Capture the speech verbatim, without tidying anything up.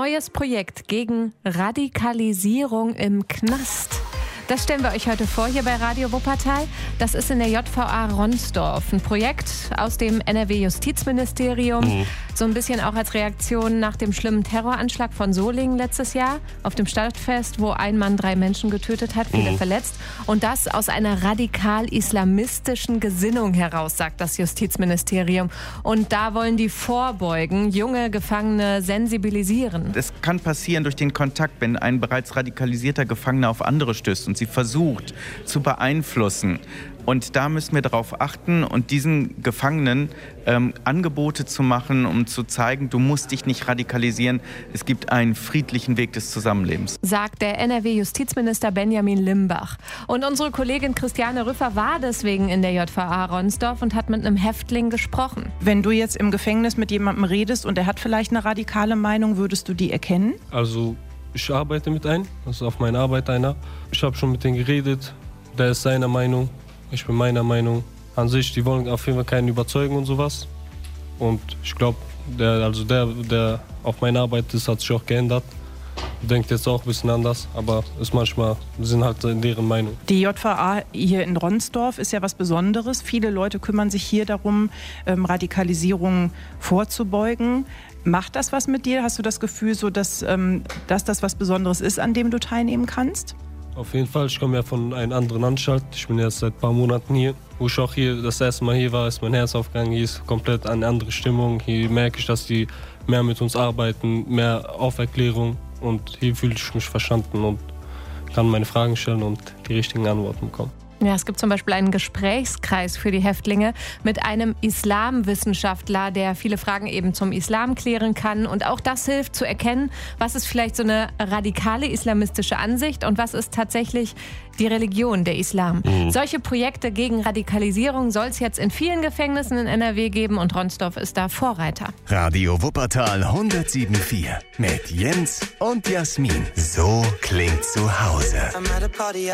neues Projekt gegen Radikalisierung im Knast. Das stellen wir euch heute vor hier bei Radio Wuppertal. Das ist in der J V A Ronsdorf. Ein Projekt aus dem N R W-Justizministerium. Mhm. So ein bisschen auch als Reaktion nach dem schlimmen Terroranschlag von Solingen letztes Jahr auf dem Stadtfest, wo ein Mann drei Menschen getötet hat, viele mhm. verletzt. Und das aus einer radikal-islamistischen Gesinnung heraus, sagt das Justizministerium. Und da wollen die vorbeugen, junge Gefangene sensibilisieren. Es kann passieren durch den Kontakt, wenn ein bereits radikalisierter Gefangener auf andere stößt und sie versucht zu beeinflussen. Und da müssen wir darauf achten und diesen Gefangenen ähm, Angebote zu machen, um zu zeigen, du musst dich nicht radikalisieren. Es gibt einen friedlichen Weg des Zusammenlebens. Sagt der N R W-Justizminister Benjamin Limbach. Und unsere Kollegin Christiane Rüffer war deswegen in der J V A Ronsdorf und hat mit einem Häftling gesprochen. Wenn du jetzt im Gefängnis mit jemandem redest und er hat vielleicht eine radikale Meinung, würdest du die erkennen? Also ich arbeite mit einem, das ist auf meine Arbeit einer. Ich habe schon mit ihm geredet, der ist seiner Meinung. Ich bin meiner Meinung. An sich, die wollen auf jeden Fall keinen überzeugen und sowas. Und ich glaube, der, also der, der auf meine Arbeit ist, hat sich auch geändert. Denkt jetzt auch ein bisschen anders, aber ist manchmal, sind halt in deren Meinung. Die J V A hier in Ronsdorf ist ja was Besonderes. Viele Leute kümmern sich hier darum, ähm, Radikalisierung vorzubeugen. Macht das was mit dir? Hast du das Gefühl, so dass, ähm, dass das was Besonderes ist, an dem du teilnehmen kannst? Auf jeden Fall, ich komme ja von einer anderen Anstalt. Ich bin jetzt seit ein paar Monaten hier. Wo ich auch hier das erste Mal hier war, ist mein Herz aufgegangen. Hier ist komplett eine andere Stimmung. Hier merke ich, dass die mehr mit uns arbeiten, mehr Aufklärung. Und hier fühle ich mich verstanden und kann meine Fragen stellen und die richtigen Antworten bekommen. Ja, es gibt zum Beispiel einen Gesprächskreis für die Häftlinge mit einem Islamwissenschaftler, der viele Fragen eben zum Islam klären kann. Und auch das hilft zu erkennen, was ist vielleicht so eine radikale islamistische Ansicht und was ist tatsächlich die Religion, der Islam. Mhm. Solche Projekte gegen Radikalisierung soll es jetzt in vielen Gefängnissen in N R W geben und Ronsdorf ist da Vorreiter. Radio Wuppertal hundertsieben Komma vier mit Jens und Jasmin. So klingt zu Hause.